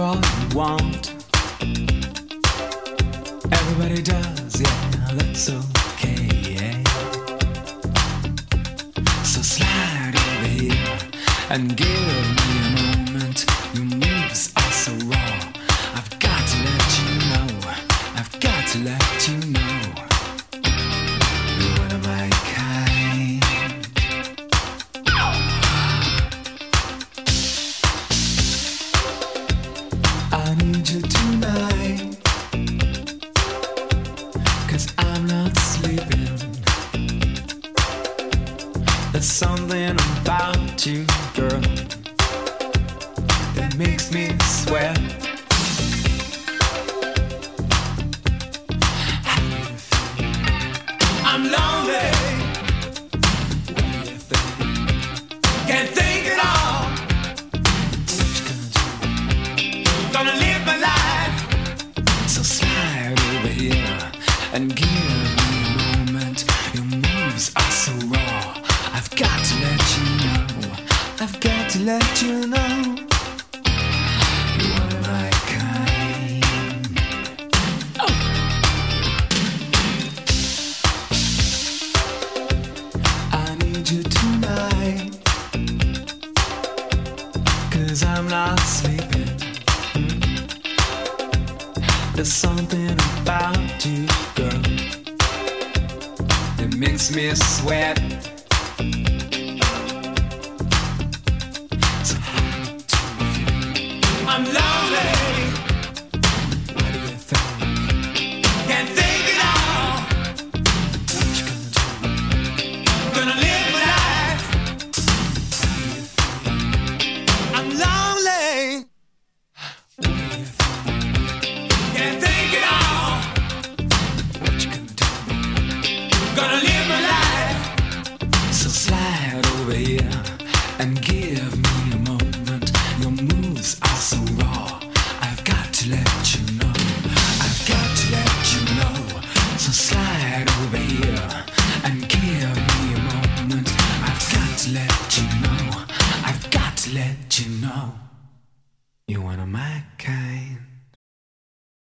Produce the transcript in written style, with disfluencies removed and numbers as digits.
all you want. Everybody does, yeah, that's okay, yeah. So slide over here and give me a moment. Your moves are so raw. I've got to let you know. I've got to let you know. You're one of my kind. I need you tonight, 'cause I'm not sleeping. There's something about you, girl, that makes me sweat. I'm lonely. What do you think? Can't think at all. What you gonna do? Gonna live my life. So slide over here and give me a moment. Your moves are so raw. I've got to let you know. I've got to let you know. You're one of my kind. Oh. I need you tonight, 'cause I'm not sleeping. There's something about you, girl, that makes me sweat. So how do you feel? I'm lonely. What do you think? Can't think at all. What you gonna do? Gonna live my life. How do you feel? I'm lonely. What do you think? Can't think at all. What you gonna do? Gonna live my life. So slide over here and give me a moment. Your moves are so raw. I've got to let you know. I've got to let you know. So slide over here and give me a moment. I've got to let you know. I've got to let you know. You're one of my kind.